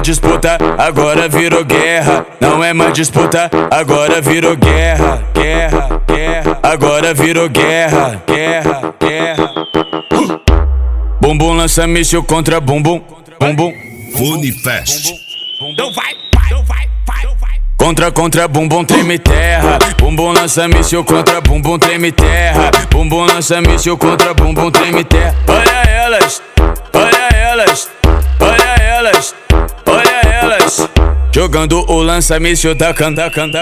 disputa, agora virou guerra. Não é mais disputa, agora virou guerra. Guerra, guerra, agora virou guerra. Guerra, guerra. Bumbum lança míssil contra bumbum. Bumbum. Funifest. Então vai, então vai, vai, vai. Contra bumbum treme terra. Bumbum lança míssil contra bumbum treme terra. Bumbum lança míssil contra bumbum treme terra. Olha elas, olha elas, olha elas, olha elas. Jogando o lança míssil tacando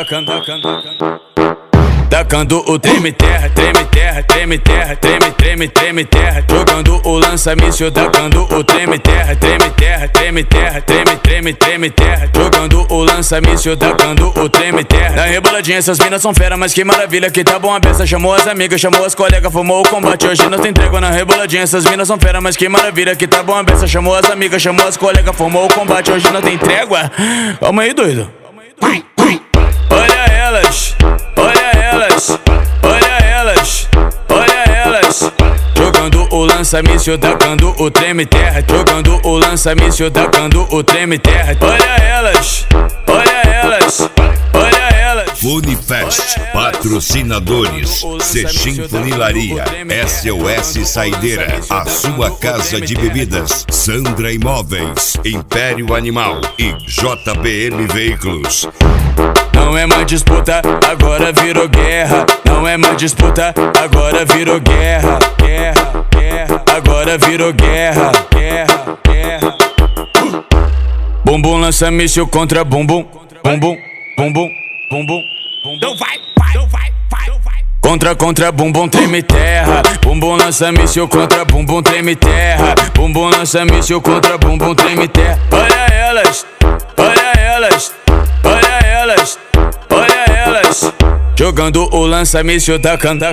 o treme terra, treme terra, treme terra, treme terra. Jogando o lança míssil tacando o treme terra, treme terra, treme terra, treme terra. Jogando o lança míssil tacando o treme terra. Na reboladinha essas minas são fera, mas que maravilha, que tá bom a beça. Chamou as amigas, chamou as colegas, formou o combate. Hoje não tem trégua. Na reboladinha essas minas são fera, mas que maravilha, que tá bom a beça. Chamou as amigas, chamou as colegas, formou o combate. Hoje não tem trégua. Calma aí, doido. Olha elas, olha elas, olha elas, olha elas. Jogando o lança míssil tacando o treme terra. Jogando o lança míssil tacando o treme terra. Olha elas, olha elas, olha elas. Funifest, patrocinadores, Sexim Funilaria, SOS Saideira, a sua casa de bebidas, Sandra Imóveis, Império Animal e JPM Veículos. Não é mais disputa, agora virou guerra. Não é mais disputa, agora virou guerra. Guerra, guerra, agora virou guerra. Guerra, guerra. Bumbum lança míssil contra bumbum. Bumbum, bumbum, bumbum. Então vai, vai, então vai, vai. Contra bumbum treme terra. Bumbum lança míssil contra bumbum treme terra. Bumbum lança míssil contra bumbum treme terra. Olha elas, olha elas, olha elas, olha elas. Jogando o lança míssil tacando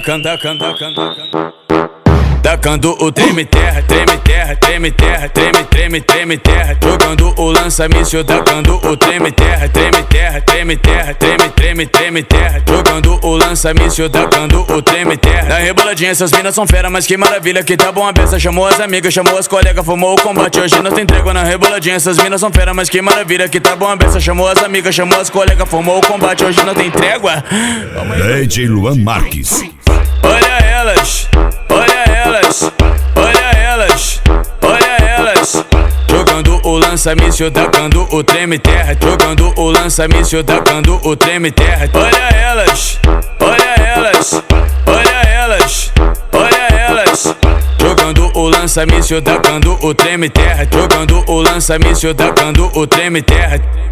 o treme terra, treme terra, treme terra, treme terra. Jogando o lança míssil tacando o treme terra, treme terra, treme terra, treme terra. Jogando o lança míssil tacando o treme terra. Na reboladinha essas minas são fera, mas que maravilha, que tá bom a beça. Chamou as amigas, chamou as colegas, formou o combate. Hoje não tem trégua. Na reboladinha essas minas são fera, mas que maravilha, que tá bom a beça. Chamou as amigas, chamou as colegas, formou o combate. Hoje não tem trégua. DJ Luan Marques. Olha elas, olha elas, olha elas, olha elas. Jogando o lança míssil tacando o treme terra. Jogando o lança míssil tacando o treme terra. Olha elas, olha elas, olha elas, olha elas. Jogando o lança míssil tacando o treme terra. Jogando o lança míssil tacando o treme terra.